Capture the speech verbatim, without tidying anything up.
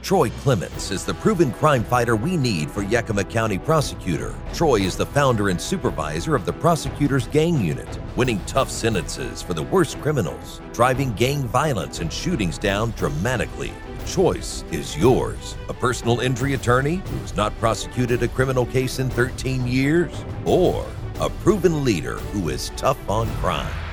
Troy Clements is the proven crime fighter we need for Yakima County Prosecutor. Troy is the founder and supervisor of the Prosecutor's Gang Unit, winning tough sentences for the worst criminals, driving gang violence and shootings down dramatically. The choice is yours. A personal injury attorney who has not prosecuted a criminal case in thirteen years, or a proven leader who is tough on crime.